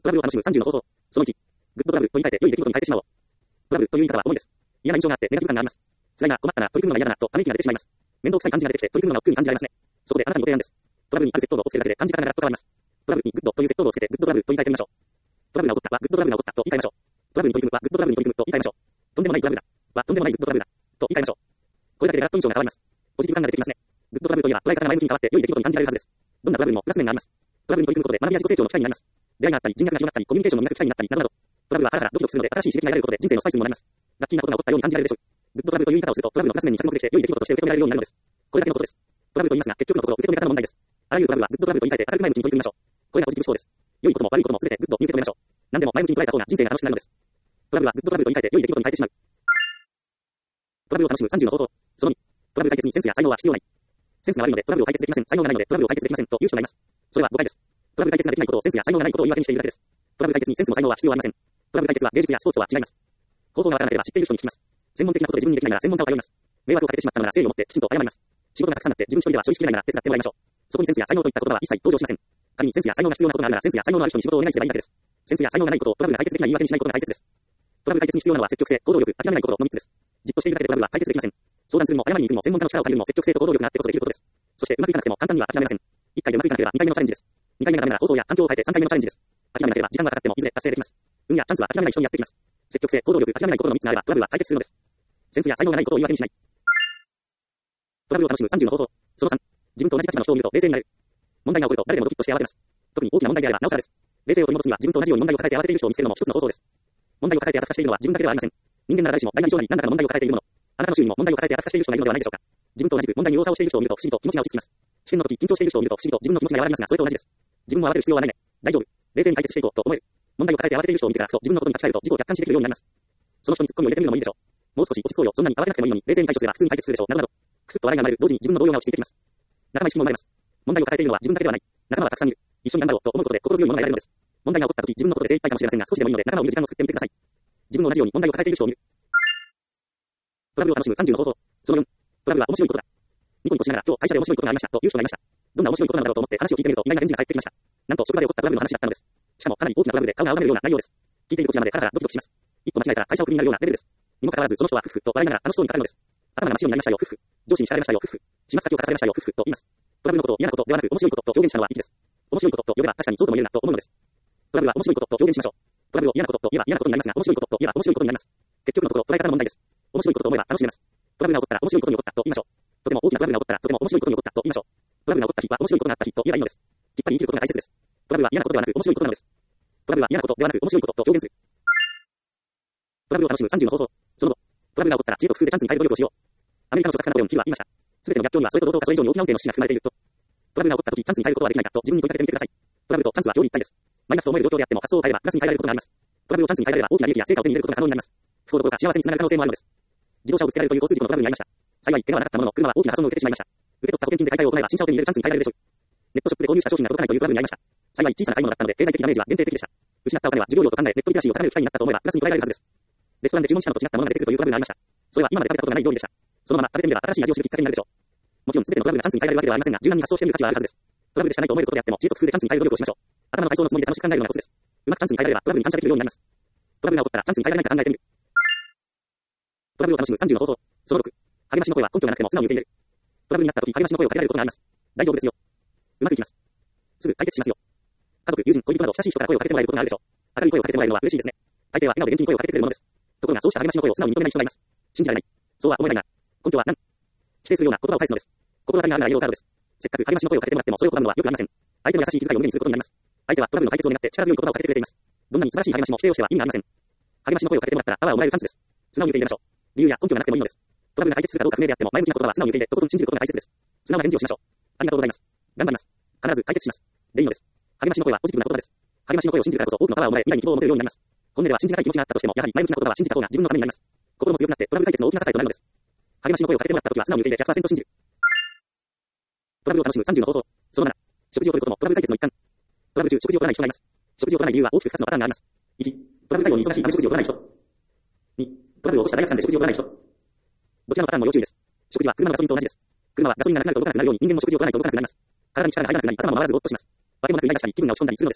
トラブルを楽しむ30の方法。その1。グッドトラブルと言い換えて良い出来事に変えてしまおう。トラブルという言い方は重いです。嫌な印象があってネガティブ感があります。辛いな、困ったな、取り組むのが嫌だなとため息が出てしまいます。面倒くさい感じが出てきて取り組むのが億劫に感じられますね。そこであなたにご提案です。トラブルにあるセットをつけるだけで感じ方がガラッと変わります。トラブルにグッドというセットをつけてグッドトラブルと言い換えてみましょう。トラブルが起こったはグッドトラブルが起こったと言い換えましょう。トラブルに取り組むはグッドトラブルに取り組むと言い換えましょう。とんでもないトラブルだはとんでもないグッドトラブルだと言い換えましょう。これだけでガラッと印象が変わります。ポジティブ感が出てきますね。グッドトラブルといえば捉え方が前向きに変わって良い出来事に感じられるはずです。どんなトラブルにもプラス面があります。トラブルに取り組むことで学びや自己成長の機会になります。出会いがあったり、人脈が広がったり、コミュニケーションの磨く機会になったり、などなど。トラブルはハラハラドキドキするので新しい刺激が得られることで人生のスパイスにもなります。ラッキーなことが起こったように感じられるでしょう。グッドトラブルという言い方をするとトラブルのプラス面に着目できて良い出来事として受け止められるようになるのです。これだけのことです。トラブルと言いますが結局のところ受け止め方の問題です。あらゆるトラブルはグッドトラブルと言い換えて明るく前向きに取り組みましょう。これがポジティブ思考です。良いことも悪いことも全てグッドに受け止めましょう。何でも前向きに捉えた方が人生が楽しくなるのです。トラブルはグッドトラブルと言い換えて良い出来事に変えてしまう。トラブルを楽しむ30の方法。その2。トラブル解決にセンスや才能は必要ない。センスが悪いのでトラブルを解決できません。才能がないのでトラブルを解決できませんという人がいます。それは誤解です。トラブル解決ができないことをセンスや才能がないことを言い訳にしているだけです。トラブル解決にセンスも才能は必要ありません。トラブル解決は芸術やスポーツとは違います。方法がわからなければ知っている人に聞きます。専門的なことで自分にできないなら専門家を頼みます。迷惑をかけてしまったのなら誠意を持ってきちんと謝ります。仕事がたくさんあって自分一人では処理しきれないなら手伝ってもらいましょう。そこにセンスや才能といった言葉は一切登場しません。仮にセンスや才能が必要なことがあるならセンスや才能のある人に仕事をお願いすればいいだけです。センスや才能がないことをトラブルが解決できない言い訳にしないことが大切です。トラブル解決に必要なのは積極性、行動力、諦めないことの3つです。じっとしているだけでトラブルは解決できません。相談するにも謝りに行くにも専門家の力を借りるのも積極性と行動力があってこそできることです。そしてうまくいかなくても簡単には諦めません。1回でうまくいかなければ2回目のチャレンジです。2回目がダメなら方法や環境を変えて3回目のチャレンジです。諦めなければ時間がかかってもいずれ達成できます。運やチャンスは諦めない人にやってきます。積極性、行動力、諦めないことの3つがあればトラブルは解決するのです。センスや才能がないことを言い訳にしない。トラブルを楽しむ30の方法。その3。自分と同じ立場の人を見ると冷静になる。問題が起こると誰でもドキッとして慌てます。特に大きな問題であればなおさらです。冷静を取り戻すには自分と同じように問題を抱えて慌てている人を見つけるのも一つの方法です。問題を抱えてあたふたしているのは自分だけではありません。人間なら誰しも大なり小なり何らかの問題を抱えているもの。あなたの周囲にも問題を抱えてあたふたしている人がいるのではないでしょうか。自分と同じく問題に右往左往している人を見ると不思議と気持ちが落ち着きます。試験の時緊張している人を見ると不思議と自分の気持ちが和らぎますがそれと同じです。自分も慌てる必要はないね。大丈夫。冷静に解決していこうと思える。問題を抱えて慌てている人を見てからふと自分のことに立ち返ると自己を客観視できるようになります。その人にツッコミを入れてみるのもいいでしょう。もう少し落ち着こうよ。そんなに慌てなくてもいいのに冷静に対処すれば普通に解決するでしょう。などなど。くすっと笑いが生まれる同時に自分の動揺が落ち着いてきます。仲間意識も生まれます。問題を抱えているのは自分だけではない。仲間はたくさんいる。一緒に頑張ろうと思うことで心強いものが得られるのです。問題が起こった時自分のことで精一杯かもしれませんが少しでもいいので仲間を見る時間を作ってみてください。自分も同じように問題を抱えている人を見る。トラブルを楽しむ30の方法。その4。トラブルは面白いことだ。ニコニコしながら今日会社で面白いことがありましたという人がいました。どんな面白いことなのだろうと思って話を聞いてみると意外な返事が返ってきました。なんと職場で起こったトラブルの話だったのです。しかもかなり大きなトラブルで顔が青ざめるような内容です。聞いているこちらまでハラハラドキドキします。一歩間違えたら会社をクビになるようなレベルです。にもかかわらずその人はフフフと笑いながら楽しそうに語るのです。頭が真っ白になりましたよフフフ。上司に叱られましたよフフフ。始末先を書かされましたよフフフと言います。トラブルのことを嫌なことではなく面白いことと表現したのはいいです。面白いことと呼べば確かにそうとも言えるなと思うのです。トラブルは面白いことと表現しましょう。トラブルを嫌なことと言えば嫌なことになりますが面白いことと言えば面白いことになります。結局のところ捉え方の問題です。面白いことと思えば楽しめます。トラブルが起こったら面白いことに起こったと言いましょう。とても大きなトラブルが起こったらとても面白いことに起こったと言いましょう。トラブルが起こった日は面白いことがあった日と言えばいいのです。きっぱり生きることが大切です。トラブルは嫌なことではなく面白いことなのです。トラブルは嫌なことではなく面白いことと表現する。トラブルを楽しむ30の方法。その後、トラブルが起こったら知恵と工夫でチャンスに変える努力をしよう。アメリカの著作家ナポレオンヒルは言いました。すべての逆境にはそれと同等かそれ以上に大きな運転の指示が含まれていると。トラブルが起こった時チャンスに変えることはできないかと自分に問いかけてみてください。トラブルとチャンスは表裏一体です。マイナスと思える状況であっても発想を変えればプラスに変えられることがあります。トラブルをチャンスに変えられれば大きな利益や成果を手に入れることが可能になります。不幸どころか幸せにつながる可能性もあるのです。自動車をぶつけられるという交通事故のトラブルになりました。幸い怪我はなかったものの車は大きな破損を受けてしまいました。受け取った保険金で買い替えを行えば新車を手に入れるチャンスに変えられるでしょう。ネットショップで購入した商品が届かないというトラブルになりました。幸い小さな買い物だったので経済的ダメージは限定的でした。失ったお金は授業料と考えネットリテラシーを高める機会になったと思えばプラスに捉えられるはずです。レストランで注文したのと違ったものが出てくるというトラブルになりました。それは今まで食べたことがない料理でした。そのまま食べてみれば新しい味を知るきっかけになるでしょう。もちろん全てのトラブルがチャンスに変えられるわけではありませんが柔軟に発想してみる価値はあるはずです。トラブルでしかないと思えることであっても知恵と工夫でチャンスに変える努力をしましょう。頭の体操のつもりで楽しく考えるのがコツです。うまくチャンスに変えられればトラブルに感謝できるようになります。トラブルが起こったらチャンスに変えられないか考えてみる。トラブルを楽しむ30の方法。その6。励ましの声は根拠がなくても素直に受け入れる。トラブルになった時励ましの声をかけられることがあります。大丈夫ですよ。うまくいきます。すぐ解決しますよ。家族、友人、恋人など親しい人から声をかけてもらえることがあるでしょう。明るい声をかけてもらえるのは嬉しいですね。大抵は笑顔で元気に声をかけてくれるものです。ところがそうした励ましの声を素直に認めない人がいます。信じられない。そうは思えないが、根拠は何？否定するような言葉を返すのです。心当たりがあるならイエローカードです。せっかく励ましの声をかけてもらってもそれを拒むのは良くありません。相手の優しい気遣いを胸にすることになります。相手はトラブルの解決を願って力強い言葉をかけてくれています。どんなに素晴らしい励ましも否定をしては意味がありません。励ましの声をかけてもらったらパワーをもらえるチャンスです。素直に受け入れましょう。理由や根拠がなくてもいいのです。トラブルが解決するかどうか不明であっても前向きな言葉は素直に受け入れとことん信じることが大切です。素直な返事をしましょう。ありがとうございます。頑張ります。必ず解決します。でいいのです。励ましの声はポジティブな言葉です。励ましの声を信じるからこそ多くのパワーをもらえ未来に希望を持てるようになります。本音では信じがたい気持ちがあったとしてもやはり前向きな言葉は信じた方が自分のためになります。心も強くなってトラブル解決の大きな支えとなるのです。励ましの声をかけてもらった時は素直に受け入れ 100% 信じる。トラブルを楽しむ30の方法。その7。食事をとることもトラブル解決の一環。トラブル中食事を取らない人がいます。食事を取らない理由は大きく2つのパターンがあります。1、トラブル対応に忙しいため食事を取らない人。2、トラブルを起こした大学間で食事を取らない人。どちらのパターンも要注意です。食事は車のガソリンと同じです。車はガソリンがなくなると動かなくなるように人間も食事を取らないと動かなくなります。体に力が入らなくなり頭も回らずぼーっとします。わけもなくイライラしたり気分が落ち込んだりするのです。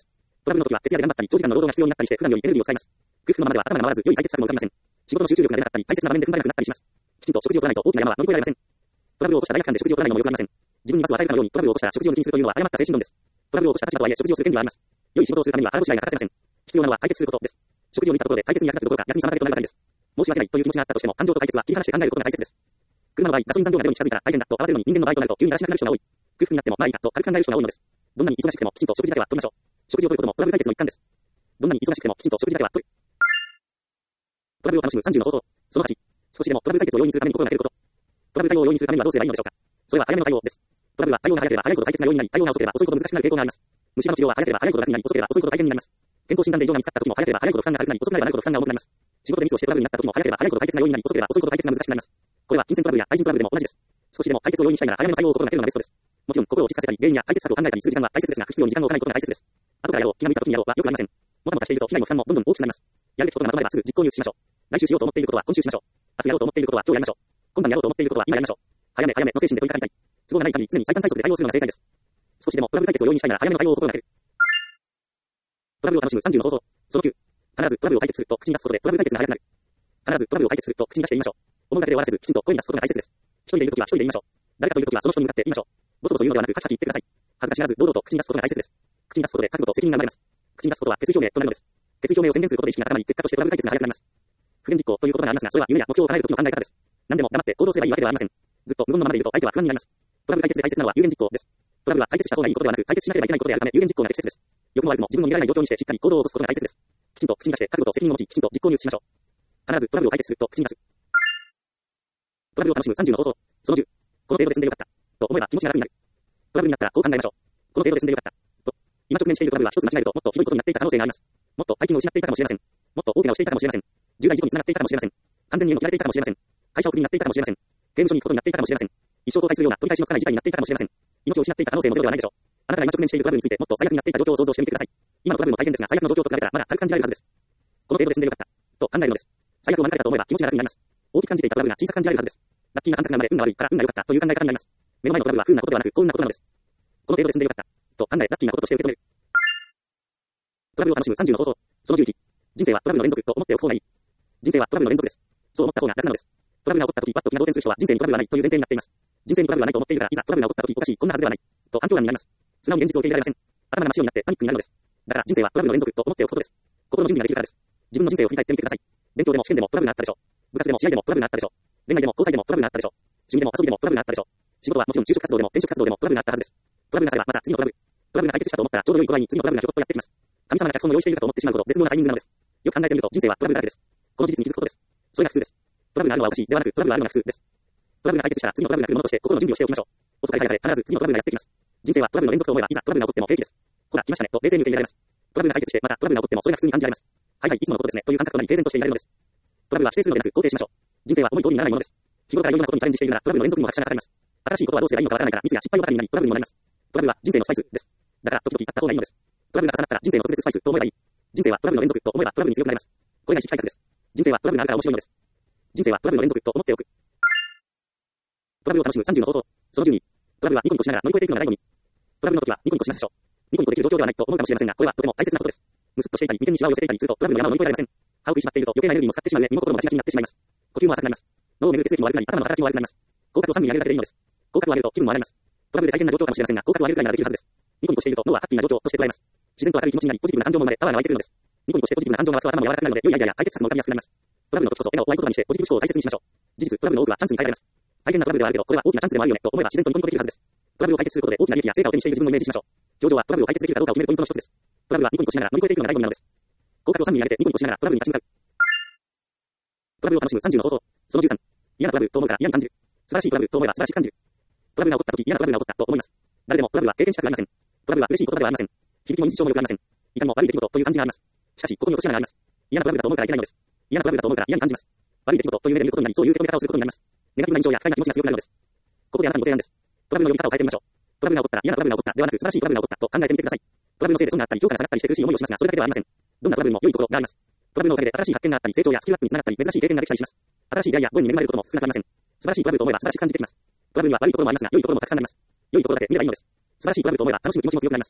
トラブルの時は徹夜で頑張ったり、長時間の労働が必要になったりして、普段よりエネルギーを使います。空腹のままでは頭が回らず、良い解決策も浮かびません。仕事の集中力が出なかったり、大切な場面で踏ん張れなくなったりします。きちんと食事を取らないと大きな山は乗り越えられません。トラブルを起こした罪悪感で食事を取らないのもよくありません。自分に罰を与えるかのようにトラブルを起こしたら食事を抜きにするというのは誤った精神論です。トラブルを起こした立場とはいえ食事をする権利はあります。良い仕事をするためには腹ごしらえが欠かせません。必要なのは解決することです。食事を抜いたところで解決に役立つどころか逆に妨げとなるばかりです。申し訳ないという気持ちがあったとしても、感情と解決は切り離して考えることが大切です。車の場合、ガソリン残量がゼロに近づいたら大変だと慌てるのに人間の場合となると急にだらしなくなる人が多い。空腹になってもまあいいかと軽く考える人が多いのです。どんなに忙しくてもきちんと食事だけは取りましょう。食事を取ることもトラブル解決の一環です。どんなに忙しくてもきちんと食事だけは取る。トラブルを楽しむ30の方法。その8、少しでもトラブル解決を容易にするために心がけること。トラブル対応を容易にするためにはどうすればいいのでしょうか。それは早めの対応です。トラブルは対応が早ければ早いほど解決が容易になり、対応が遅ければ遅いほど難しくなる傾向があります。虫歯の治療は早ければ早いほど楽になり、遅ければ遅いほど大変になります。健康診断で異常が見つかった時も早ければ早いほど負担が軽くなり、遅くなればなるほど負担が重くなります。仕事でミスをしてトラブルになった時も早ければ早いほど解決が容易になり、遅ければ遅いほど解決が難しくなります。これは金銭トラブルや対人トラブルでも同じです。少しでも解決を容易にしたいなら早めの対応を心がけるのがベストです。もちろん心を落ち着かせたり、原因や解決策を考えたりする時間は大切ですが、不必要に時間を置かないことが大切です。後からやろう、気が向いた時にやろうはよくありません。もたもたしていると被害も負担もどんどん大きくなります。やるべきことがまとまればすぐ実行に移しましょう。来週しようと思っていることは今週しましょう。明日やろうと思っていることは今日やりましょう。今晩やろうと思っていることは今やりましょう。早め早めの精神で取り掛かりたい。都合がない限り常に最短最速で対応するのが正解です。少しでもトラブル解決を容易にしたいなら早めの対応を心がける。トラブルを楽しむ30の方法。その9、必ずトラブルを解決すると口に出すことでトラブル解決が早くなる。必ずトラブルを解決すると口に出して言いましょう。思うだけで終わらせず、きちんと声に出すことが大切です。一人でいるときは一人で言いましょう。誰かといるときはその人に向かって言いましょう。ボソボソ言うのではなく、はっきり言ってください。恥ずかしがらず堂々と口に出すことが大切です。口に出すことで覚悟と責任が生まれます。口に出すことは決意表明となるのです。決意表明を宣言することで意識が高まり、結果としてトラブル解決が早くなります。不言実行ということがありますが、それは夢や目標を叶えるときの考え方です。何でも黙って行動すればいいわけではありません。ずっと無言のままでいると相手は不安になります。トラブル解決で大切なのは有言実行です。トラブルは解決した方がいいことではなく、解決しなければいけないことであるため、有言実行が適切です。良くも悪くも自分の見られない状況にしてしっかり行動を起こすことが大切です。きちんと口に出して覚悟と責任を持ち、きちんと実行に移しましょう。必ずトラブルを解決すると口に出す。トラブルを楽しむ30の方法。その10、この程度で済んでよかった。と思えば気持ちが楽になる。トラブルになったらこう考えましょう。この程度で済んでよかった。と、今直面しているトラブルは一つ間違えるともっとひどいことになっていた可能性があります。もっと大金を失っていたかもしれません。もっと大怪我をしていたかもしれません。重大事故につながっていたかもしれません。完全に家を切られていたかもしれません。会社をクビになっていたかもしれません。刑務所に行くことになっていたかもしれません。一生後悔するような取り返しのつかない事態になっていたかもしれません。命を失っていた可能性もゼロではないでしょう。あなたが今直面しているトラブルについてもっと最悪になっていた状況を想像してみてください。今のトラブルも大変ですが、最悪の状況と比べたらまだ軽く感じられるはずです。この程度で済んでよかった。と考えるのです。最悪を免れたと思えば気持ちが楽になります。大きく感じていたトラブルが小さく感じられるはずです。ラッキーな感覚なので運が悪いから運が良かったという考え方になります。目の前のトラブルは不運なことではなく幸運なことなのです。この程度で済んでよかった。と考え、ラッキーなこととして受け止める。トラブルを楽しむ30の方法。その11、人生はトラブルの連続と思っておく方がいい。人生はトラブルの連続です。そう思った方が楽なのです。トラブルが起こった時、わっと気が動転する人は人生にトラブルはないという前提になっています。人生にトラブルはないと思っているから、いざトラブルが起こった時、おかしい、こんなはずではない。と反響がになります。素直に現実を受け入れられません。頭が真っ白になってパニックになるのです。だから人生はトラブルの連続と思っておくことです。心の準備ができるからです。自分の人生を振り返ってみてください。勉強でも試験でもトラブルがあったでしょう。部活でも試合でもトラブルがあったでしょう。恋愛でも交際でもトラブルがあったでしょう。趣味でも遊びでもトラブルがあったでしょう。仕事はもちろん就職活動でも転職活動でもトラブルがあったはずです。トラブルがあればまた次のトラブル。トラブルが解決したと思ったらちょうど良い具合に次のトラブルがちょこっとやってきます。神様が脚本を用意しているかと思ってしまうほど絶妙なタイミングなのです。よく考えてみると人生はトラブルだらけです。この事実に気づくことです。それが普通です。トラブルがあるのはおかしいではなく、トラブルがあるのが普通です。トラブルが解決したら次のトラブルが来るものとして心の準備をしておきましょう。遅かれ早かれ必ず次のトラブルがやってきます。人生はトラブルの連続と思えばいざトラブルが起こっても平気です。ほら来ましたねと冷静に受け入れられます。トラブルが解決してまたトラブルが起こってもそれが普通に感じられます。はいはいいつものことですねという感覚となり平然としていられるのです。トラブルは否定するのでなく肯定しましょう。人生は思い通りにならないものです。日頃からいろんなことにチャレンジしているならトラブルの連続にも拍車がかかります。新しいことはどうすればいいのかわからないからミスや失敗ばかりになりトラブルにもなります。トラブルは人生のスパイスです。だから時々あった方がいいのです。トラブルが重なったら人生の特別スパイスと思えばいい。人生はトラブルの連続と思えばトラブルに強くなります。これが意識改革です。人生はトラブルがあるから面白いのです。人生はトラブルの連続と思っておく。トラブルを楽しむ30の方法。その12、トラブルはニコニコしながら乗り越えていくのが醍醐味。トラブルの時はニコニコしますでしょう。ニコニコできる状況ではないと思うかもしれませんが、これはとても大切なことです。むすっとしていたり、眉間にシワを寄せていたりするとトラブルの山を乗り越えられません。歯を食いしばっていると余計なエネルギーも使ってしまう上、身も心もガチガチになってしまいます。呼吸も浅くなります。脳を巡る血液も悪くなり、頭の働きも悪くなります。口角を3ミリ上げるだけでいいのです。口角を上げると気分も上がります。トラブルで大変な状況かもしれませんが、口角を上げるくらいならできるはずです。ニコニコしていると脳はハッピーな状況として捉えます。自然と明るい気持ちになり、ポジティブな感情も生まれ、パワーが湧いてくるのです。ニコニコしてポジティブな感情が湧くと頭も柔らかくなるので、良いアイデアや解決策も浮かびやすくなります。トラブルの時こそ笑顔をない言葉にしてポジティブ思考を大切にしましょう。事実、トラブルの多くはチャンスに変えられます。大変なトラブルではあるけど、これは大きなチャンスでもあるよねと思えば自然とニコニコできるはずです。トラブルを解決することで大きな利益や成果を手にしている自分をイメージしましょう。表情はトラブルを解決できるかどうかを決めるポイントの一つです。トラブルはニコニコしながら乗り越えていくのが醍醐味なのです。口角を3ミリ上げてニコニコしながらトラブルに立ち向かう。トラブルを楽しむ30の方法。その13、嫌なトラブルと思うから嫌に感じる。素晴らしいトラブルと思えば素晴らしく感じる。トラブルが起こった時嫌なトラブルが起こったと思います。誰でもトラブルは経験したくありません。トラブルは嬉しいことではありません。響きも日常も良くありません。いかにも悪い出来事という感じがあります。しかし、ここに落とし穴があります。嫌なトラブルだと思うからいけないのです。嫌なトラブルだと思うから嫌に感じます。悪い出来事という目で見ることになり、そういう受け止め方をすることになります。ネガティブな印象や不快な気持ちが強くなるのです。ここであなたにご提案です。トラブルの呼び方を変えてみましょう。トラブルが起こったら嫌なトラブルが起こったではなく素晴らしいトラブルが起こったと考えてみてください。トラブルのせいで損があったり、評価が下がったりして苦しい思いをしますが、それだけではありません。どんなトラブルも良いところがあります。トラブルのおかげで新しい発見があったり、成長やスキルアップにつながったり、珍しい経験ができたりします。新しい出会いやご縁に恵まれることも少なくありません。素晴らしいトラブルと思えば素晴らしく感じてきます。トラブルには悪いところもありますが、良いところもたくさんあります。良いところだけ見ればいいのです。素晴らしいトラブルと思えば楽しむ気持ちも強くなります。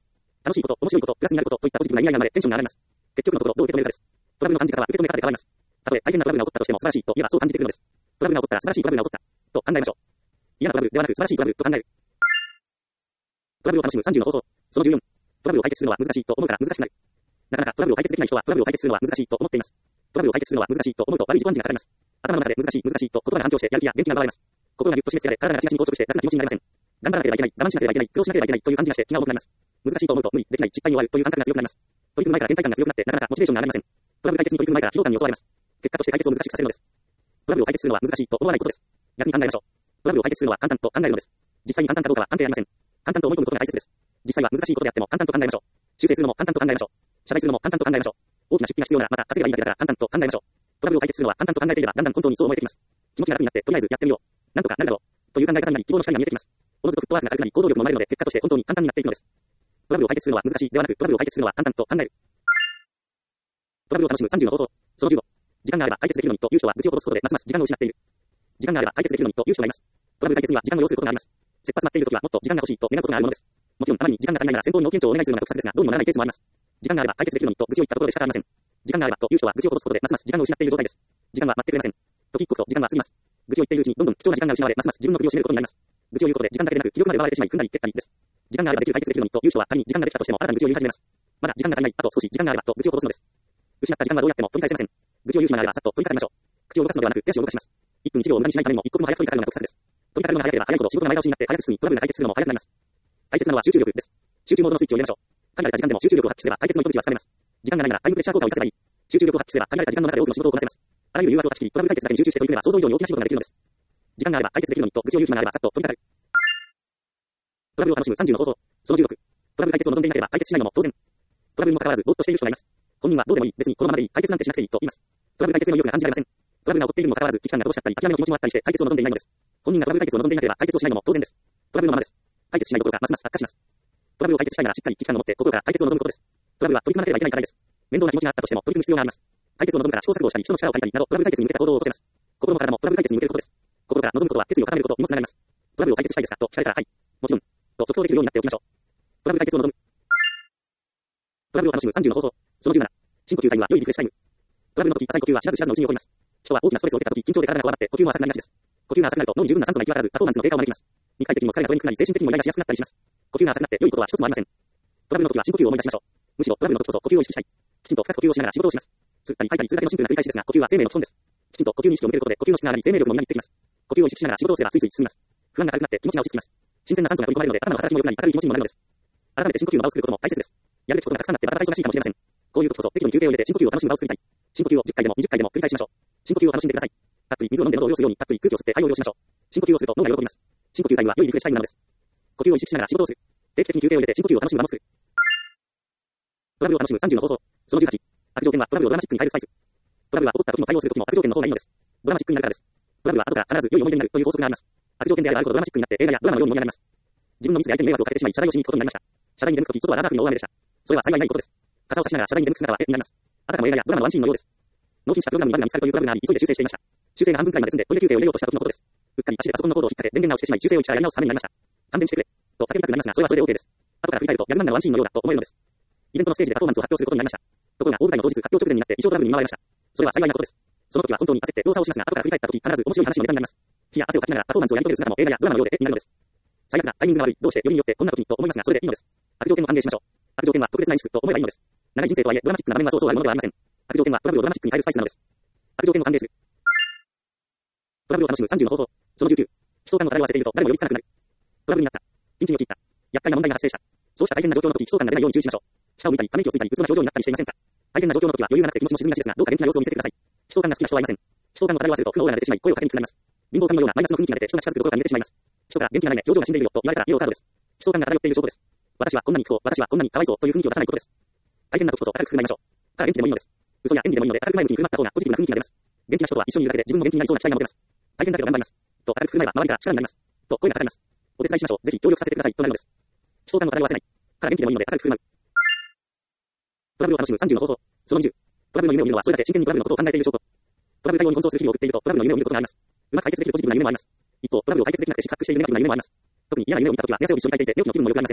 楽しいこと、面白いこと、プラスになることといったポジティブな意味合いが生まれ、テンションが上がります。結局のところ、どう受け止めるかです。トラブルの感じ方は受け止め方で変わります。たとえ大変なトラブルが起こったとしても素晴らしいと言えばそう感じてくるのです。トラブルが起こったら素晴らしいトラブルが起こったと考えましょう。嫌なトラブルではなく素晴らしいトラブルと考える。トラブルを楽しむ30の方法。その14。トラブルを解決するのは難しいと思うから難しくなる。なかなかトラブルを解決できない人はトラブルを解決するのは難しいと思っています。トラブルを解決するのは難しいと思うと悪い自己暗示がかかります。頭の中で難しい難しいと言葉が反響してやる気や元気が奪われます。心がぎゅっと締め付けられ体がガチガチに硬直して楽な気持ちになりません。頑張らなければいけない、我慢しなければいけない、苦労しなければいけないという感じがして気が重くなります。難しいと思うと無理できない、失敗に終わるという感覚が強くなります。取り組む前から連帯感が強くなってなかなかモチベーションが上がりません。トラブル解決に取り組む前から疲労感に襲われます。結果として解決を難しくさせるのです。トラブルを解決するのは難しいと思わないことです。逆に考えましょう。トラブルを解決するのは簡単と考えるのです。実際に簡単かどうかは関係ありません。簡単と思い込むことが大切です。実際は難しいことであっても簡単と考えましょう。修正するのも簡単と考えましょう。謝罪するのも簡単と考えましょう。大きな出費が必要ならまた稼げばいいだけだから簡単と考えましょう。トラブルを解決するのは簡単と考えていればだんだん本当にそう思えてきます。気持ちが楽になってとりあえずやってみよう。なんとかなるだろう。という考え方になり希望の光が見えてきます。おのずとフットワークが軽くなり行動力も生まれるので結果として本当に簡単になっていくのです。トラブルを解決するのは難しいではなくトラブルを解決するのは簡単と考える。トラブルを楽しむ30の方法。その15。時間があれば解決できるのにという人は愚痴を殺すことでますます時間を失っている。時間があれば解決できるのにという人がいます。トラブル解決には時間を要することがあります。切羽詰まっているときはもっと時間が欲しいと願うことがあるものです。もちろんあまりに時間が足りないなら先方に要件をお願いするのが得策ですがどうにもならないケースもあります。時間があれば解決できるのにと愚痴を言ったところで仕方ありません。時間があればという人は愚痴を殺すことでますます時間を失っている状態です。時間は待ってくれません。時一刻と時間は過ぎます。愚痴を言っているうちにどんどん貴重な時間が失われますます自分の首を絞めることになります。愚痴を言うことで時間だけでなく気力まで奪われてしまい踏んだり蹴ったりです。時間があればできる解決できるのにという人は仮に時間ができたとしても新たに愚痴を言い始めます。まだ時間が足りない、あと少し時間があればと愚痴を殺すのです。失った時間はどうやっても取り返せません。愚痴を言う暇があればさっと取り掛かりましょう。口を動かすのではなく手足を動かします。1分1秒を無駄にしないためにも一刻も早く取り掛かるのが得策です。取り掛かるのが早ければ早いほど仕事が前倒しになって早く進みトラブルが解決するのも早くなります。大切なのは集中力です。集中モードのスイッチを入れましょう。限られた時間でも集中力を発揮すれば解決の糸口はつかめます。時間がないならタイムプレッシャー効果を生かせばいい。集中力を発揮すれば限られた時間の中で多くの仕事をこなせます。あらゆる誘惑を断ち切りトラブル解決だけに集中して取り組めば想像以上に大きな仕事ができるのです。時間があれば解決できるのにと愚痴を言う暇があればさっと取り掛かる。トラブルを楽しむ30の方法。その16。トラブル解決を望んでいなければ解決しないのも当然。トラブルにも関わらずぼーっとしている人がいます。本人はどうでもいい、別にこのままでいい、解決なんてしなくていいと言います。トラブル解決への意欲が感じられません。トラブルが起こっているにも関わらず危機感が乏しかったり諦めの気持ちもあったりして解決を望んでいないのです。本人がトラブル解決を望んでいなければ解決をしないのも当然です。トラブルのままです。解決しないどころかますます悪化します。トラブルを解決したいならしっかり危機感を持って心から解決を望むことです。トラブルは取り組まなければいけない課題です。面倒な気持ちがあったとしても取り組む必要があります。解決を望むから試行錯誤をしたり人の力を借りたりなどトラブル解決に向けた行動を起こせます。心も体もトラブル解決に向けることです。心から望むことは決意を固めることにもつながります。トラブルを解決したいですかと聞かれたらはい。もちろん。と即答できるようになっておきましょう。トラブル解決を望む。トラブルを楽しむ30の方法。その17。深呼吸タイムは良いリフレッシュタイム。トラブルの時、浅い呼吸は知らず知らずのうちに起こります。人は大きなストレスを受けた時、緊張で体がこわばって呼吸も浅くなりがちです。呼吸が浅くなると脳に十分な酸素が行き渡らずパフォーマンスの低下を招きます。肉体的にも疲れが取れにくくなり精神的にもイライラしやすくなったりします。呼吸が浅くなって良いことは一つもありません。トラブルの時は深呼吸を思い出しましょう。むしろトラブルの時こそ呼吸を意識したい。きちんと深く呼吸をしながら仕事をします。吸ったり吐いたりするだけのシンプルな繰り返しですが、呼吸は生命の基本です。きちんと呼吸に意識を向けることで呼吸の質が上がり生命力も担っていきます。呼吸を意識しながら仕事をすればスイスイ進みます。不安が軽くなって気持ちが落ち着きます。新鮮な酸素が取り込まれるので頭の働きも良くなり明るい気持ちにもなるのです。改めて深呼吸の場を作ることも大切です。やるべきことがたくさんなってバタバタ忙しいかもしれません。こういう時こそ適度に休憩を入れて深呼吸を楽しむ場を作りたい。深呼吸を10回でも20回でも繰り返しましょう。深呼吸を楽しんでください。たっぷり水を飲んで喉を潤すようにたっぷり空気を吸って肺を潤しましょう。深呼吸をすると脳が喜びます。深呼吸タイムは良いリフレッシュタイムなのです。呼吸を意識しながら仕事をする。定期的に休憩を入れて深呼吸を楽しむ場も作る。トラブルを楽しむ30の方法。その18。悪条件はトラブルをドラマチックに変えるスパイス。トラブルは起こった時も対応する時も悪条件の方がいいのです。ドラマチックになるからです。トラブルは後から必ず良い思い出になるという法則があります。悪条件であるあるほどドラマチックになって映画やドラマのようにも見られます。自分のミスで相手に迷惑をかけてしまい謝罪をしに行くことになりました。謝罪に出向く時外はラークに大雨でした。それは幸いないことです。傘を差しながら謝罪に出向く姿は絵になります。あたかも映画やドラマのワンシーンのようです。納品したプログラムにバグが見つかるというトラブルがあり急いで修正していました。修正が半分くらいまで済んでトイレ休憩を入れようとした時のことです。うっかり足でパソコンのコードを引っ掛け電源が落ちてしまい修正を一からやり直す羽目になりました。勘弁してくれと叫びたくなりますがそれはそれで OK です。後から振り返るとやるなんならワンシーンのようだと思えるのです。イベントのステージでパフォーマンスを発表することになりました。ところが大舞台の当日発表直前になって異常トラブルに見舞われました。それは幸いなことです。その時は本当に焦って動作をしますが後から振り返った時必ず面白い話のネタになります。火や汗をかきながらパフォーマンスをやり遂げる姿も映画やドラマのようで絵になるのです。最悪なタイミングが悪い、どうしてよりによってこんな時にと思いますがそれでいいのです。悪条件を歓迎しましょう。悪条件は特別な演出と思えばいいのです。長い人生とはいえドラマチックな場面はそうそうあるものではありません。悪条件はトラブルをドラマチックに変えるスパイスなのです。悪条件を歓迎する。トラブルを楽しむ30の方法。その19。悲壮感の漂わせていると誰も寄りつかなくなる。トラブルになった。ピンチに陥った。厄介な問題が発生した。そうした大変な状況の時悲壮感が出ないように注意しましょう。舌を向いたりため息をついたりうつろな表情になったりしていませんか。大変な状況の時は余裕がなくて気持ちも沈みがちですがどうか元気な様子を見せてください。悲壮感が好きな人はいません。悲壮感を漂わせると負のオーラが出てしまい声をかけにくくなります。貧乏神のようなマイナスの雰囲気が出て人が近づくところが見えてしまいます。人から元気がないね、表情が死んでいるよと言われたらイエローカードです。悲壮感が漂っている証拠です。私はこんなに不幸、私はこんなにかわいそうという雰囲気を出さないことです。大変な時こそ明るく振る舞いましょう。ただ元気でもいいのです。嘘や演技でもいいので明るく前向きに振る舞った方がポジティブな雰囲気が出ます。元気な人とは一緒にいるだけで自分も元気になりそうな期待が持てます。大変だけど頑張ります。と明るく振る舞えば周りから力になります。と声がかかります。お手伝いしましょう。ぜひ協力させてくださいとなるのです。悲壮感を漂わせない。ただ元気でもいいので明るく振る舞う。トラブルを楽しむ30の方法。その20。トラブルの夢を見るのはそれだけ真剣にトラブルのことを考えている証拠。トラブル対応に奔走する日々を送っているとトラブルの夢を見ることがあります。うまく解決できるポジティブな夢もあります。一方、トラブルを解決できなくて失格しているネガティブな夢もあります。特に嫌な夢を見たときは寝汗を一緒にかいていて寝起きの気分も良くありません。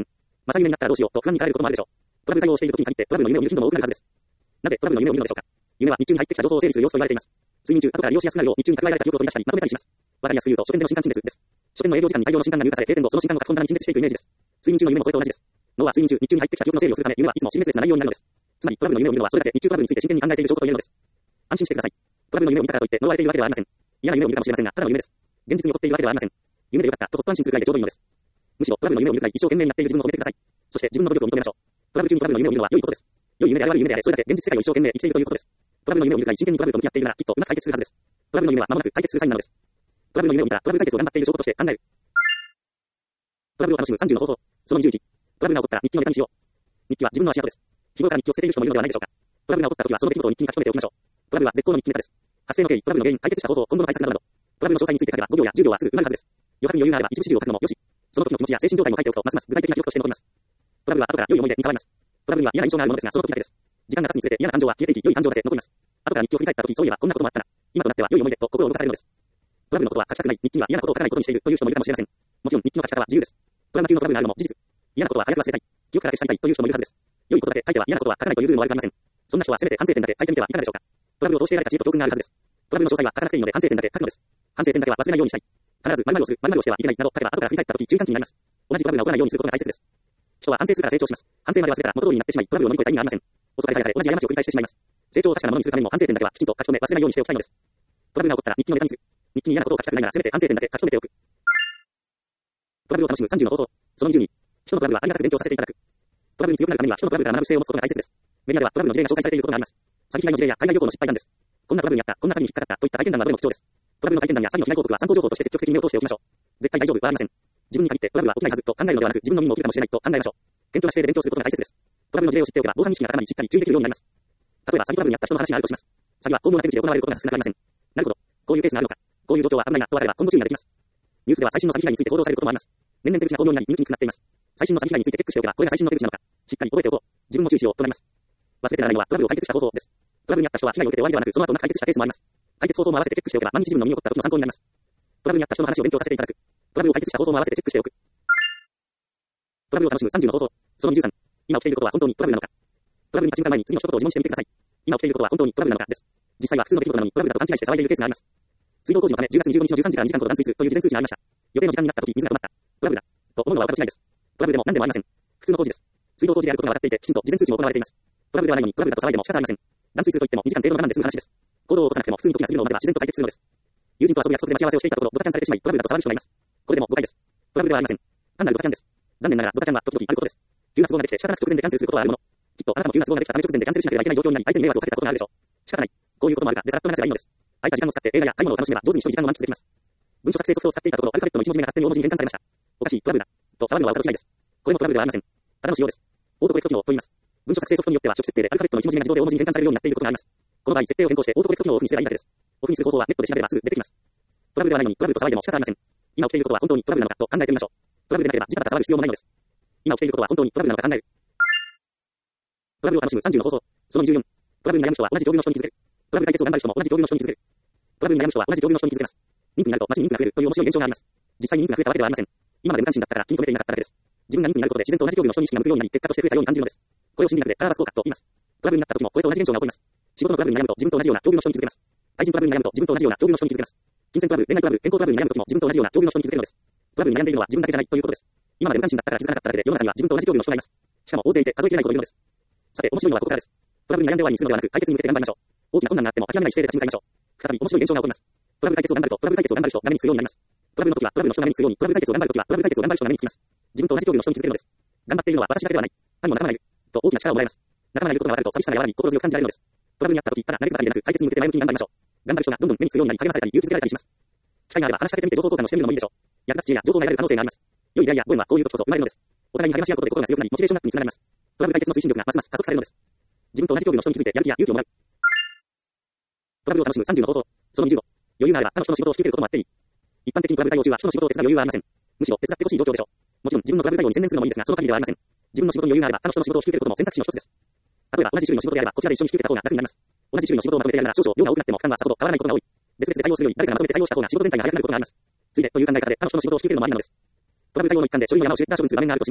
まさ夢になったらどうしようと不安に駆られることもあるでしょう。トラブル対応している時に限ってトラブルの夢を見る頻度も多くなるはずです。なぜトラブルの夢を見るのでしょうか。夢は日中に入ってきた情報を整理する様子と言われています。睡眠中、後から利用しやすくなるよう日中に蓄えられた記憶を取り出したりまとめたりします。わかりやすく言うと書店での瞬間陳列です。書店の営業時間に大量の瞬間が入荷され、閉店後その瞬間を書き込んだら陳列していくイメージです。睡眠中の夢もこれと同じです。脳は睡眠中、日中に入ってきた記憶の整理をするため、夢はいつも陳列列な内容になるのです。つまりトラブルの夢を見るのはそれだけ日中トラブルについて真剣に考えている証拠と言えるのです。安心してください。トラブルの夢を見たからといって呪われているわけではありません。嫌な夢を見るかもしれませんが、ただの夢です。現実に起こっているわけではありません。夢でよかったとほっと安心するくらいでちょうどいいのです。むしろトラブルの夢を見るくらい一生懸命になっている自分を褒めてください。そして自分の努力を認めましょう。トラブル中にトラブルの夢を見るのは良いことです。良い夢であれ悪い夢であれ、それだけ現実世界を一生懸命生きているということです。トラブルの夢を見るくらい真剣にトラブルと向き合っているならきっとうまく解決するはずです。トラブルの夢は間もなく解決するサインなのです。トラブルの夢を見たらトラブル解決を頑張っている証拠として考える。トラブルを楽しむ30の方法。その20時。トラブルが起こったら日記のネタにしよう。日記は自分の足跡です。日頃から日記を捨てている人もいるのではないでしょうか。トラブルが起こった時はその出来事を日記に書き留めておきましょう。トラブルは絶好の日記ネタです。発生の経緯、トラブルの原因、解決した方法、今後の対策などなど。トラブルの詳細について書けば5秒や10秒はすぐ埋まるはずです。余白に余裕があれば一部始終を書くのもよし。その時の気持ちや精神状態も書いておくとますます具体的な記録として残ります。トラブルは後から良い思い出に変わります。トラブルには嫌な印象があるものですが、その時だけです。時間が経つにつれて嫌な感情は消えていき、良い感情だけ残ります。後から日記を振り返った時、そういえばこんなこともあったな。今となっては良い思い出と心を動かされるのです。トラブルのことは書きたくない、日記には嫌なことを書かないことにしているという人もいるかもしれません。もちろん日記の書き方は自由です。トラブル級のトラブルがあるのも事実。嫌なことは早く忘れたい。記憶から消したいという人もいるはずです。良いことだけ書いては嫌なことは書かないというルールもあるかもしれません。そんな人はせめて反省点だけ書いてみてはいかがでしょうか。トラブルを通して得られた知恵と教訓があるはずです。トラブルの詳細は書かなくていいので反省点だけ書くのです。反省点だけは忘れないようにしたい。必ず〇〇をする、〇〇をしてはいけないなど書けば後から振り返った時注意喚起になります。同じトラブルが起こらないようにすることが大切です。人は反省するから成長します。反省まで忘れたら元通りになってしまいトラブルを乗り越えた意味がありません。遅かれ早かれ同じ過ちを繰り返してしまいます。成長を確かなものにするためにも反省点だけはきちんと書き留め忘れないようにしておきたいのです。トラブルが起こったら日記のネタにする。日記に嫌なことを書きたくないならせめて反省点だけ書き留めておく。トラブルを楽しむ30の方法。その20に、人のトラブルはありがたく勉強させていただく。トラブルに強くなるためには人のトラブルから学ぶ姿勢を持つことが大切です。メディアではトラブルの事例が紹介されていることがあります。詐欺被害の事例や海外旅行の失敗談です。こんなトラブルにあった、こんな詐欺に引っかかったといった体験談はどれも貴重です。トラブルの体験談や詐欺の被害報告は参考情報として積極的に目を通しておきましょう。絶対大丈夫はありません。自分に限ってトラブルは起きないはずと考えるのではなく、自分の身にも起きるかもしれないと考えましょう。謙虚な姿勢で勉強することが大切です。トラブルの事例を知っておけば防犯意識が高まりしっかり注意できるようになります。例えば詐欺トラブルにあった人の話があるとします。詐欺は巧妙な手口で行われることが少なくありません。なるほど。こういうケースがあるのか。こういう状況は危ないなと分かれば今後注意ができます。ニュースでは最新の詐欺被害について報道されることもあります。年々手口が巧妙になり見にくくなっています。最新の詐欺被害についてチェックしておけばこれが最新の手口なのか。しっかり覚えておこう。自分も注意しようとなります。忘れてならないのはトラブルを解決した方法です。トラブルにあった人は被害を受けて終わりではなく、その後うまく解決したケースもあります。解決方法も合わせてチェックしておけば毎日自分の身に起こった時の参考になります。トラブルにあった人の話を勉強させていただく。トラブルを解決した方法も合わせてチェックしておく。トラブルを楽しむ30の方法。その23。今起きていることは本当にトラブルなのか。トラブルに立ち向かう前に次の一言を自問してみてください。今起きていることは本当にトラブルなのかです。実際は普通の出来事なのにトラブルだと勘違いして騒いでいるケースがあります。水道工事のため10月25日の13時から2時間ほど断水するという事前通知がありました。予定の時間になった時水が止まった。トラブルだ。と思うのは私ないです。トラブルでも何でもありません。普通の工事です。水道工事であることが分かっていて、きちんと事前通知も行われています。トラブルではないのにトラブルだと騒いでも仕方ありません。断水するといっても2時間程度の我慢で済む話です。行動を起こさなくても普通に時が過ぎるのを待てば自然と解決するのです。友人と遊ぶ約束で待ち合わせをしていたところ、ドタキャンされてしまい、トラブルだと騒ぐ人がいます。これでも誤解です。トラブルではありません。単なるドタキャンです。残念ながらドタキャンは時々あることです。急な都合ができて仕方なく直前でキャンセルすることはあるもの。きっとあなたも急な都合ができたため直前でキャンセルしなければいけない状況になり、相手に迷惑をかけたことがあるでしょう。仕方ない。こういうこともあるが、でさらっと流せばいいのです。空いた時間を使って映画や買い物を楽しめば上手に一人時間を満喫できます。文書作成ソフトを使っていたところ、アルファベットの一文字目が勝手に大文字に変換されました。おかしい、トラブルだ。と騒ぐのは私ないです。これもトラブルではありません。ただの仕様です。オートコレクト機能と言います。文書作成ソフトによっては初期設定でアルファベットの一文字目が自動で大文字に変換されるようになっていることがあります。この場合、設定を変更してオートコレクト機能をオフにすればいいだけです。オフにする方法はネットで調べればすぐ出てきます。トラブルではないのにトラブルと騒いでも仕方ありません。今起きていることは本当にトラブルなのかと考えてみましょう。トラブルでなければ時間が騒ぐ必要もないのです。今起きていることは本当にトラブルなのか考える。トラブルを楽しむ30の方法。その24。トラブルに悩む人は同じ境遇の人に気づける。トラブル解決を頑張る人も同じ境遇の人に気づける。トラブルに悩む人は同じ境遇の人に気づけます。妊婦になると街に妊婦が増えるという面白い現象があります。実際に妊婦が増えたわけではありません。今まで無関心だったから気に留めていなかっただけです。自分が妊婦になることで自然と同じ境遇の人に意識が向くようになり、結果として増えたように感じるのです。これを心理学でカラーバス効果と言います。トラブルになった時もこれと同じ現象が起こります。仕事のトラブルに悩むと自分と同じような境遇の人に気づけます。対人トラブルに悩むと自分と同じような境遇の人に気づけます。金銭トラブル、恋愛トラブル、健康トラブルに悩む時も自分と同じような境遇の人に気づけるのです。トラブルに悩んでいるのは自分だけじゃないということです。今まで無関心だったから気づかなかっただけで世の中には自分と同じ境遇の人がいます。しかも大勢いて数えきれないほどいるのです。さて、面白いのはここからです。トラブルに悩んで終わりにするのではなく、解決に向けて頑張りましょう。大きな困難があっても諦めない姿勢で立ち向かいましょう。再び面白い現象が起こります。トラブル解決を頑張ると、トラブル解決を頑張る人が目につくようになります。トラブルの時はトラブルの人が目につくように、トラブル解決を頑張る時はトラブル解決を頑張る人が目につきます。自分と同じ境遇の人に気づけるのです。頑張っているのは私だけではない。他にも仲間がいる。と大きな力をもらえます。仲間がいることが分かると寂しさが和らぎ心強く感じられるのです。トラブルにあった時、ただ嘆くばかりでなく解決に向けて前向きに頑張りましょう。頑張る人がどんどん目につくようになり励まされたり勇気づけられたりします。機会があれば話しかけてみて情報交換をしてみるのもいいでしょう。役立つ知恵や情報が得られる可能性があります。良い出会いやご縁はこういう時こそ生まれるのです。お互いに励まし合うことで心が強くなりモチベーションアップにつながります。トラブル解決の推進力がますます加速されるのです。自分と同じ境遇の人に気づいてやる気や勇気をもらう。トラブルを楽しむ30の方法。その25。余裕があれば他の人の仕事を引き受けることもあっていい。一般的にトラブル対応中は人の仕事を手伝う余裕はありません。むしろ手伝ってほしい状況でしょう。もちろん自分のトラブル対応に専念するのもいいですが、その限りではありません。自分の仕事に余裕があれば他の人の仕事を引き受けることも選択肢の一つです。例えば同じ種類の仕事であればこちらで一緒に引き受けた方が楽になります。同じ種類の仕事をまとめてやるなら少々量が多くなっても負担はさほど変わらないことが多い。別々で対応するより誰かがまとめて対応した方が仕事全体が早くなることがあります。ついでという考え方で他の人の仕事を引き受けるのもありなのです。トラブル対応の一環で書類の山を知れた処分する場面があるとします。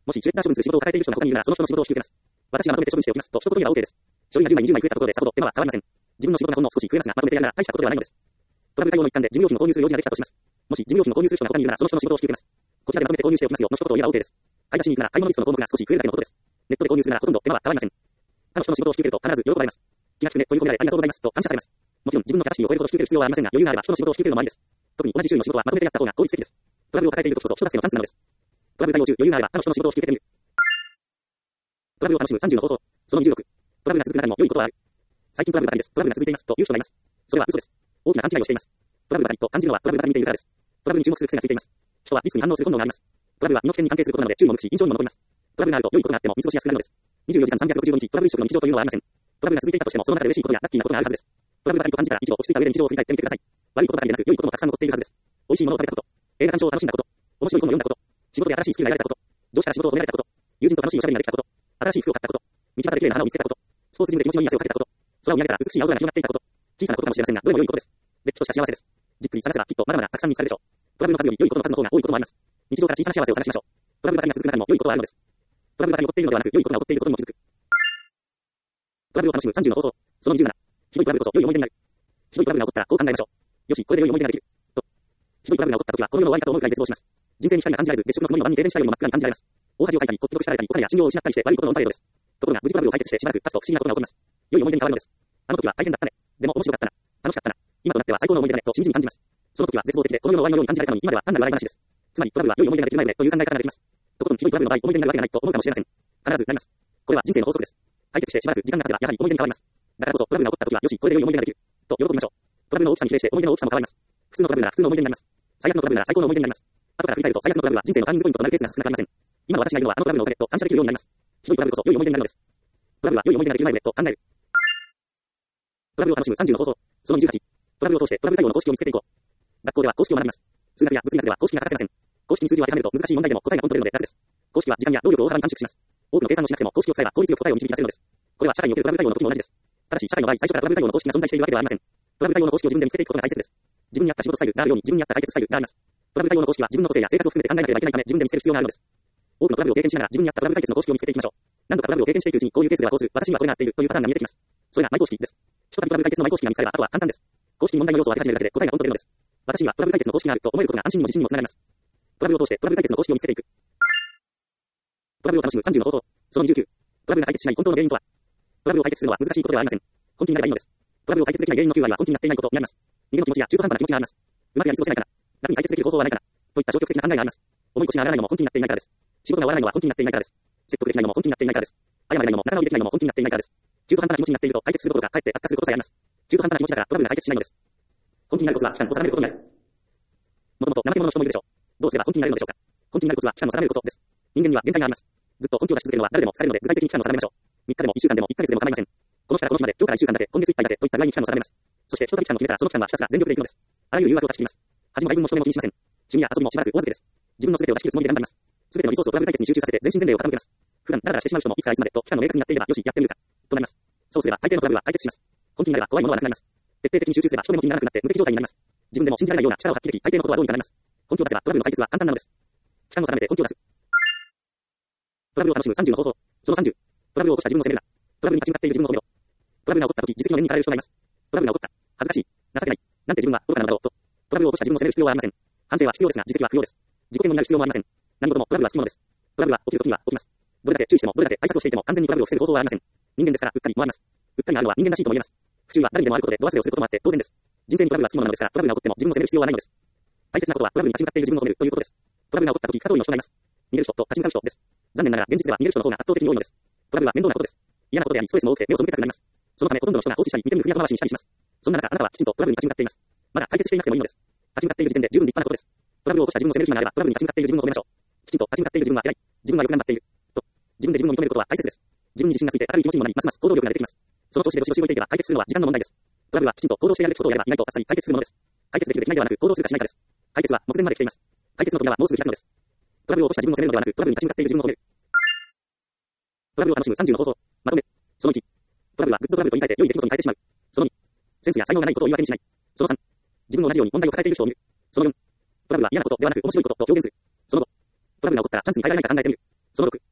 もしシュレッダー処分する仕事を抱えている人が他にいるなら、その人の仕事を引き受けます。私がまとめて処分しておきます。と、一言言えば OK です。処理が10枚20枚増えたところでさほど手間は変わりません。自分の仕事がほんの少し増えますが、まとめてやるなら大したことではないのです。トラブル対応の一環で事務用品を購入する用事ができたとします。もし事務用品を購入する人が他にいるなら、その人の仕事を引き受けます。こちらでまとめて購入しておきますよの一言を言えば OK です。買い出しに行くなら買い物リストの項目が少し増えるだけのことです。ネットで購入するならほとんど手間は変わりません。他の人の仕事を引き受けると必ず喜ばれます。気が利くねということでありがとうございますと感謝されます。もちろん自分のキャパシティを超えるほど引き受ける必要はありませんが、余裕があれば人の仕事を引き受けるのもありです。特に同じ種類の仕事はまとめてやった方が効率的です。トラブルを抱えている時こそ人助けのチャンスなのです。トラブル対応中余裕があれば他の人の仕事を引き受けてみる。トラブルを楽しむ30の方法。その26。トラブルが続く中にも良いことはある。最近トラブルばかりです。トラブルが続いていますという人がいます。それは嘘です。大きな勘違いをしています。トラブルばかりと感じるのはトラブルばかり見ているからです。トラブルに注目する癖がついています。人はリスクに反応する本能があります。トラブルは身の危険に関係することなので注意を向くし印象にも残ります。トラブルがあると良いことがあっても見過ごしやすくなるのです。24時間365日トラブル一色の日常というのはありません。トラブルが続いていたとしてもその中で嬉しいことやラッキーなことがあるはずです。トラブルばかりと感じたら一度落ち着いた上で日常を振り返ってみてください。悪いことばかりでなく良いこともたくさん残っているはずです。美味しいものを食べたこと、映画鑑賞を楽しんだこと、面白い本を読んだこと、仕事で新しいスキルが得られたこと、上司から仕事を褒められたこと、友人と楽しいおしゃべりができたこと、新しい服を買ったこと、道端で綺麗な花を見つけたこと、スポーツジムで気持ちのいい汗をかけたこと、空を見上げたら美しい青空が広がっていたこと、小さなことかもしれませんが、どれも良いことです。れっきとした幸せです。じっくり探せばきっとまだまだたくさん見つかるでしょう。トラブルの数より良いことの数の方が多いこともあります。日常から小さな幸せを探しましょう。トラブルばかりが続く中にも良いことはあるのです。トラブルばかり起こっているのではなく良いことが起こっていることにも気づく。トラブルを楽しむ30の方法。その27。ひどいトラブルこそ良い思い出になる。ひどいトラブルが起こったらこう考えましょう。よし、これで良い思い出ができる。と。ひどいトラブルが起こった時はこの世の終わりかと思うくらい絶望します。人生に光が感じられず、月食の曇りの晩に停電したように真っ暗に感じられます。大恥をかいたり、骨としたられたり、お金や信用を失ったりして悪いことのオンパレードです。ところが無事トラブルを解決してしばらく経つと不思議なことが起こります。良い思い出に変わるのです。あの時は大変だったね。でも面白かったな。楽しかったな。今となっては最高の思い出だねとしみじみ感じます。その時は絶望的でこの世の終わりのように感じられたのに今では単なる笑い話です。つまりトラブルは良い思い出ができる前でという考え方ができます。とことんひどいトラブルの場合思い出になるわけがないと思うかもしれません。必ずなります。これは人生の法則です。解決してしばらく時間が経てばやはり思い出に変わります。だからこそトラブルが起こった時はよしこれで良い思い出ができると喜びましょう。トラブルの大きさに比例して思い出の大きさも変わります。普通のトラブルなら普通の思い出になります。最悪のトラブルなら最高の思い出になります。後から振り返ると最悪のトラブルは人生のターニングポイントとなるケースが少なくありません。今私がいるのはあのトラブルのおかげと感謝できるようになります。ひどいトラブルこそ良い思い出になるのです。トラブルは良い思い出ができる前でと考える。トラブルを楽しむ30の方法。その28。トラブルを通してトラブル対応の公式を見つけていこう。学校では公式を学びます。数学や物理学では公式が欠かせません。公式に数字を当てはめると難しい問題でも答えがポンと出るので楽です。公式は時間や労力を大幅に短縮します。多くの計算をしなくても公式を使えば効率よく答えを導き出せるのです。これは社会におけるトラブル対応の時も同じです。ただし社会の場合最初からトラブル対応の公式が存在しているわけではありません。トラブル対応の公式を自分で見つけていくことが大切です。自分に合った仕事スタイルがあるように自分に合った解決スタイルがあります。トラブル対応の公式は自分の個性や性格を含めて考えなければいけないため自分で見つける必要があるのです。多くのトラブルを経験しながら自分に合ったトラブル解決の公式を見つけていきましょう。何度かトラブルを経験していくうちにこういうケースではこうする、私にはこれが合っているというパターンが見えてきます。それがマイ公式です。一度トラブル解決のマイ公式が見つかればあとは簡単です。公式に問題の要素を当て始めるだけで答えがポンと出るのです。私にはトラブル解決の公式があると思えることが安心にも自信にもつながります。トラブルを通してトラブル解決の公式を見つけていく。トラブルを楽しむ30の方法。その29。トラブルが解決しない本当の原因とは。トラブルを解決するのは難しいことではありません。本気になればいいのです。トラブルを解決できない原因の9割は本気になっていないことになります。逃げの気持ちや中途半端な気持ちがあります。うまくやり過ごせないから。楽に解決できる方法はないから。といった消極的な考えがあります。重い腰が上がらないのも本気になっていないからです。仕事が終わらないのは本気になっていないからです。説得できないのも本気になっていないからです。謝れないのも仲直りできないのも本気になっていないからです。中途半端な気持ちになっていると解決することがかえって悪化することさえあります。中途半端な気持ちだからトラブルが解決しないのです。本気になるコツは期間を定めることになる。もともと怠け者の人もいるでしょう。どうすれば本気になれるのでしょうか。本気になるコツは期間を定めることです。人間には限界があります。ずっと本気を出し続けるのは誰でも疲れるので具体的に期間を定めましょう。3日でも1週間でも1ヶ月でも構いません。この日からこの日まで、今日から1週間だけ、今月いっぱいだけといった具合に期間を定めます。そして、一度期間を決めたら、その期間はひたすら全力でいくのです。あらゆる誘惑を断ち切ります。恥も外分も人目も気にしません。趣味や遊びもしばらくお預けです。自分の全てを出し切るつもりで頑張ります。全てのリソースをトラブル解決に集中させて、全身全霊を傾けます。普段ダラダラしてしまう人もいつからいつまでと期間の明確になっていれば、よし、やってみるか。となります。そうすれば、大抵のトラブルは解決します。本気になれば怖いものはなくなります。徹底的に集中すれば、人目も気にならなくなって無敵状態になります。自分でも信じられないような力を発揮でき、大抵のことはどうにかなります。本気を出せば、トラブルの解決は簡単なのです。期間を定めて本気を出す。トラブルを楽しむ30の方法。その30。トラブルを起こした自分を責めるな。トラブルに立ち向かっている自分を褒めろ。トラブルが起こった時、自責の念に駆られる人がいます。トラブルが起こった。恥ずかしい。情けない。なんて自分は愚かなのだろうと。トラブルを起こした自分を責める必要はありません。反省は必要ですが、自責は不要です。自己嫌悪になる必要もありません。何事もトラブルはつきものです。トラブルは起きる時には起きます。どれだけ注意しても、どれだけ対策をしていても完全にトラブルを防ぐ方法はありません。人間ですから、うっかりもあります。うっかりがあるのは人間らしいとも言えます。不注意は誰にでもあることで、度忘れをすることもあって当然です。人生にトラブルはつきものなのですから、トラブルが起こっても自分を責める必要はないのです。大切なことはトラブルに立ち向かっている自分を褒めるということです。トラブルが起こった時、片方の人がいます。逃げる人と立ち向かう人です。残念ながら現実では逃げる人の方が圧倒的に多いのです。トラブルは面倒なことです。嫌なことであり、ストレスも多くて目を背けたくなります。そのためほとんどの人が放置したり、見て見ぬふり後回しにしたりします。そんな中、あなたはきちんとトラブルに立ち向かっています。まだ解決していなくてもいいのです。立ち向かっている時点で十分立派なことです。トラブルを起こした自分を責める暇があれば、トラブルに立ち向かっている自分を褒めましょう。きちんと立ち向かっている自分は偉い。自分はよく頑張っている。と。自分で自分を認めることは大切です。自分に自信がついて明るい気持ちにもなり、ますます行動力が出てきます。その調子でどしどし動いていけば解決するのは時間の問題です。トラブルはきちんと行動してやるべきことをやれば意外とあっさり解決するものです。解決できるできないではなく、行動するかしないかです。解決は目前まで来ています。解決の扉はもうすぐ開くのです。トラブルを起こした自分を責めるのではなく、トラブルに立ち向かっている自分を褒める。トラブルを楽しむ30の方法。まとめ。その1。トラブルはグッドトラブルと言い換えて良い出来事に変えてしまう。その2。センスや才能がないことを言い訳にしない。その3。自分も同じように問題を抱えている人を見る。その4。トラブルは嫌なことではなく面白いことと表現する。その5。トラブルが起こったらチャンスに変えられないか考えてみる。その6。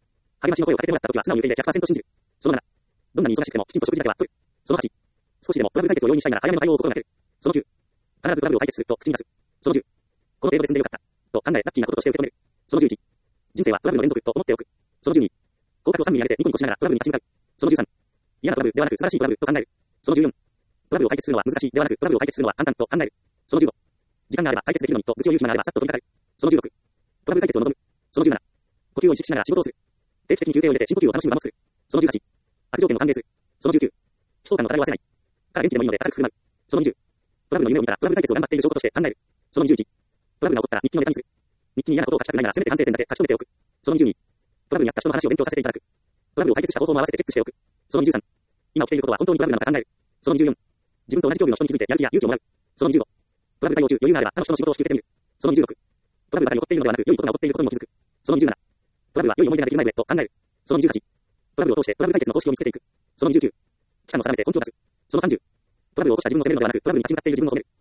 は素直に受け入れ 100% 信じる。その7、どんなに忙しくてもきちんと食事だけはとる。その8、少しでもトラブル解決を容易にしたいなら早めの対応を心がける。その9、必ずトラブルを解決すると口に出す。その10、この程度で済んでよかった。と考え、ラッキーなこととして受け止める。その11、人生はトラブルの連続と思っておく。その12、合格を3に上げてニコニコしながらトラブルに立ち向かう。その13、嫌なトラブルではなく素晴らしいトラブルと考える。その14、トラブルを解決するのは難しいではなくトラブルを解決するのは簡単と考える。その15、時間があれば解決できるのにと愚痴を言う暇があればさっと飛びかかる。その16、トラブル解決を望む。その17、呼吸を意識しながら仕事をする。定期的に休憩を入れて深呼吸を楽しむ場もする。その18、悪条件を歓迎する。その19、悲壮感の漂わせない。から元気でもいいので明るく振る舞う。その20、トラブルの夢を見たらトラブル解決を頑張っている証拠として考える。その21、トラブルが起こったら日記のネタにする。日記に嫌なことを書きたくないならせめて反省点だけ書き留めておく。その22、トラブルにあった人の話を勉強させていただく。トラブルを解決した方法も合わせてチェックしておく。その23、今起きていることは本当にトラブルなのか考える。その24、自分と同じ境遇の人に気づいてやる気や勇気をもらう。その25、トラブル対応中余裕があれば他の人の仕事を引き受けてみる。その26、トラブルばかり起こっているのではなく良いことが起こっていることにも気づく。その27、トラブルは良い思い出ができる前でと考える。その28、トラブルを通してトラブル解決の公式を見つけていく。その29、期間を定めて根拠を出す。その30、トラブルを起こした自分を責めるのではなくトラブルに立ち向かっている自分を褒める。